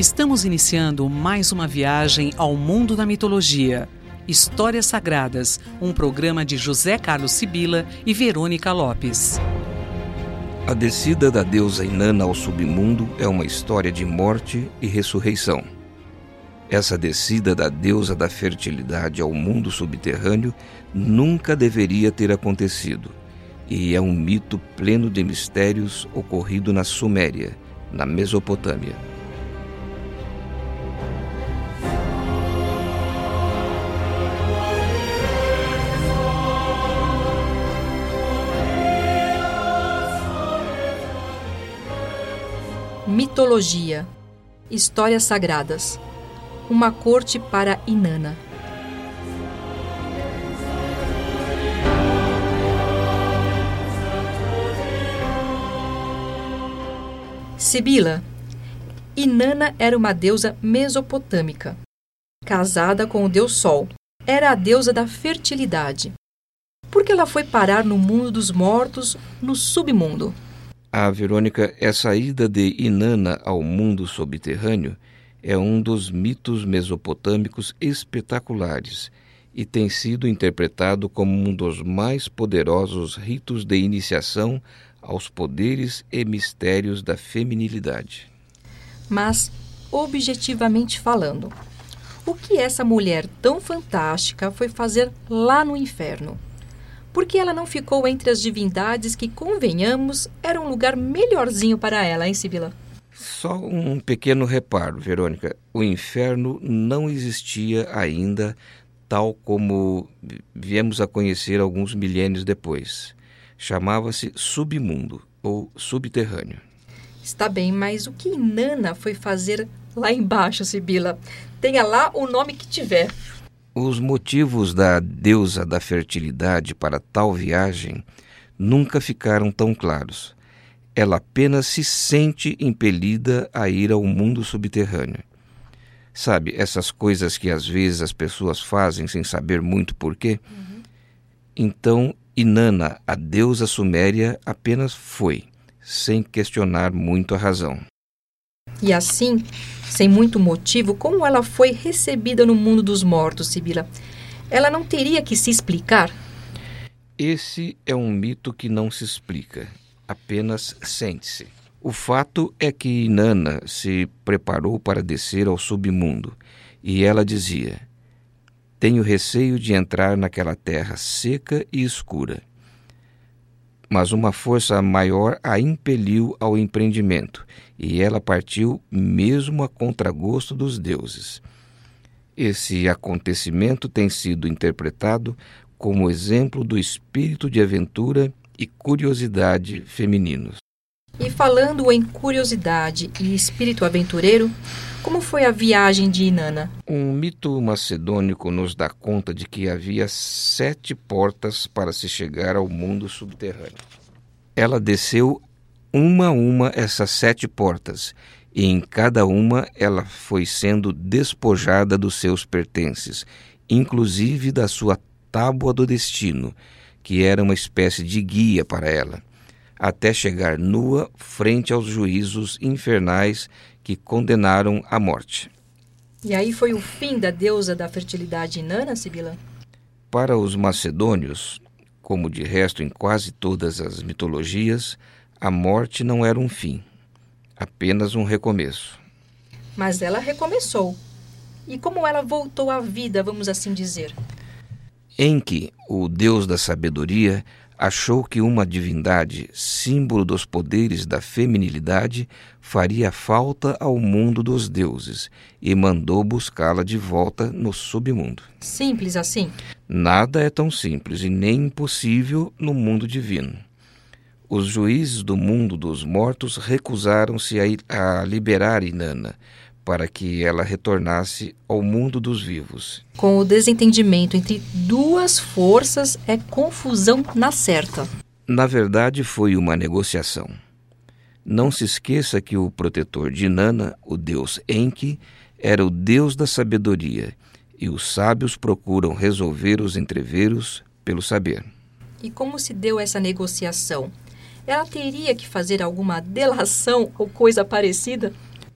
Estamos iniciando mais uma viagem ao mundo da mitologia. Histórias Sagradas, um programa de José Carlos Sibila e Verônica Lopes. A descida da deusa Inanna ao submundo é uma história de morte e ressurreição. Essa descida da deusa da fertilidade ao mundo subterrâneo nunca deveria ter acontecido, e é um mito pleno de mistérios ocorrido na Suméria, na Mesopotâmia. Mitologia. Histórias sagradas. Uma corte para Inanna. Sibila. Inanna era uma deusa mesopotâmica, casada com o deus Sol. Era a deusa da fertilidade. Por que ela foi parar no mundo dos mortos, no submundo? Verônica, essa ida de Inanna ao mundo subterrâneo é um dos mitos mesopotâmicos espetaculares e tem sido interpretado como um dos mais poderosos ritos de iniciação aos poderes e mistérios da feminilidade. Mas, objetivamente falando, o que essa mulher tão fantástica foi fazer lá no inferno? Por que ela não ficou entre as divindades que, convenhamos, era um lugar melhorzinho para ela, hein, Sibila? Só um pequeno reparo, Verônica. O inferno não existia ainda, tal como viemos a conhecer alguns milênios depois. Chamava-se submundo ou subterrâneo. Está bem, mas o que Inanna foi fazer lá embaixo, Sibila? Tenha lá o nome que tiver. Os motivos da deusa da fertilidade para tal viagem nunca ficaram tão claros. Ela apenas se sente impelida a ir ao mundo subterrâneo. Sabe, essas coisas que às vezes as pessoas fazem sem saber muito porquê? Então, Inanna, a deusa suméria, apenas foi, sem questionar muito a razão. E assim, sem muito motivo, como ela foi recebida no mundo dos mortos, Sibila? Ela não teria que se explicar? Esse é um mito que não se explica, apenas sente-se. O fato é que Inanna se preparou para descer ao submundo, e ela dizia: "Tenho receio de entrar naquela terra seca e escura." Mas uma força maior a impeliu ao empreendimento, e ela partiu mesmo a contragosto dos deuses. Esse acontecimento tem sido interpretado como exemplo do espírito de aventura e curiosidade femininos. E falando em curiosidade e espírito aventureiro, como foi a viagem de Inanna? Um mito macedônico nos dá conta de que havia 7 portas para se chegar ao mundo subterrâneo. Ela desceu uma a uma essas 7 portas, e em cada uma ela foi sendo despojada dos seus pertences, inclusive da sua tábua do destino, que era uma espécie de guia para ela, até chegar nua frente aos juízos infernais que condenaram à morte. E aí foi o fim da deusa da fertilidade Inanna, Sibila? Para os macedônios, como de resto em quase todas as mitologias, a morte não era um fim, apenas um recomeço. Mas ela recomeçou. E como ela voltou à vida, vamos assim dizer? Enki, o deus da sabedoria, achou que uma divindade, símbolo dos poderes da feminilidade, faria falta ao mundo dos deuses e mandou buscá-la de volta no submundo. Simples assim? Nada é tão simples e nem impossível no mundo divino. Os juízes do mundo dos mortos recusaram-se a liberar Inanna para que ela retornasse ao mundo dos vivos. Com o desentendimento entre duas forças, é confusão na certa. Na verdade, foi uma negociação. Não se esqueça que o protetor de Inanna, o deus Enki, era o deus da sabedoria, e os sábios procuram resolver os entreveros pelo saber. E como se deu essa negociação? Ela teria que fazer alguma delação ou coisa parecida?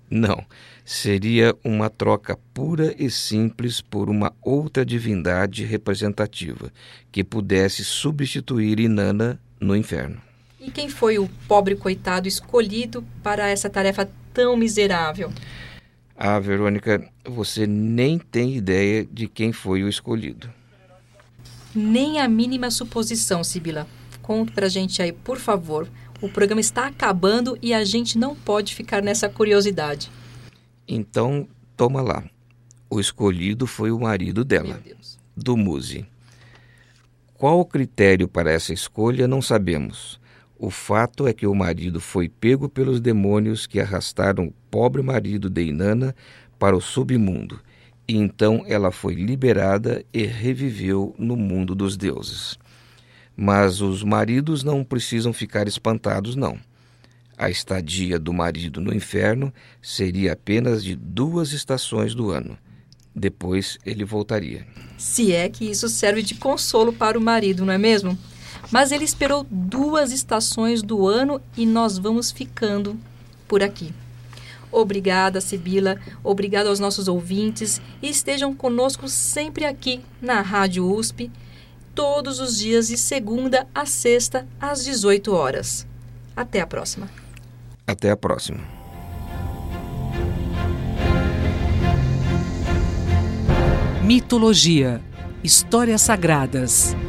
Não, seria uma troca pura e simples por uma outra divindade representativa que pudesse substituir Inanna no inferno. E quem foi o pobre coitado escolhido para essa tarefa tão miserável? Ah, Verônica, você nem tem ideia de quem foi o escolhido. Nem a mínima suposição, Sibila. Conta pra gente aí, por favor. O programa está acabando e a gente não pode ficar nessa curiosidade. Então, toma lá. O escolhido foi o marido dela, Dumuzi. Qual o critério para essa escolha, não sabemos. O fato é que o marido foi pego pelos demônios que arrastaram o pobre marido de Inanna para o submundo, e então ela foi liberada e reviveu no mundo dos deuses. Mas os maridos não precisam ficar espantados, não. A estadia do marido no inferno seria apenas de 2 estações do ano. Depois ele voltaria. Se é que isso serve de consolo para o marido, não é mesmo? Mas ele esperou 2 estações do ano e nós vamos ficando por aqui. Obrigada, Sibila. Obrigada aos nossos ouvintes. E estejam conosco sempre aqui na Rádio USP, todos os dias de segunda a sexta, às 18 horas. Até a próxima. Até a próxima. Mitologia. Histórias sagradas.